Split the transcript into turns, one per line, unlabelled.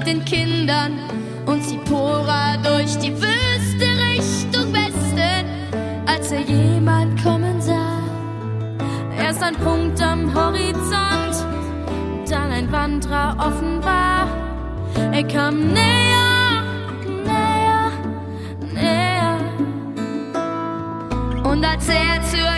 den Kindern und Zipporah durch die Wüste Richtung Westen, als er jemand kommen sah. Erst ein Punkt am Horizont, dann ein Wanderer offenbar. Er kam näher, näher, näher. Und als er zur